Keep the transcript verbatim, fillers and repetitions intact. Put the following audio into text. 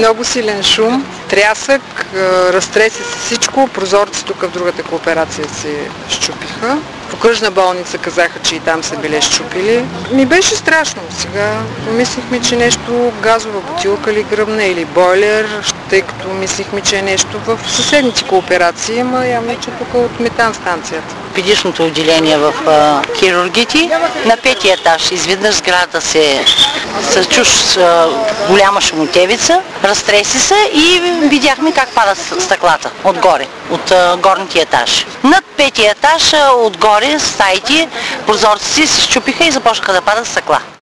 много силен шум, трясък, разтреси се всичко, прозорци тук в другата кооперация се щупиха. В окръжна болница казаха, че и там са били щупили. Ми беше страшно. Сега мислихме, че нещо газова бутилка ли гръмна или бойлер, тъй като мислихме, че е нещо в съседните кооперации, ама явно, че тук от метан станцията. Педичното отделение в а, хирургите на петия етаж. Изведнъж сграда се чу голяма шумотевица, разтреси се и видяхме как падат стъклата отгоре, от а, горните етаж. Над петия етаж а, отгоре стаите, прозорците се счупиха и започнаха да падат стъкла.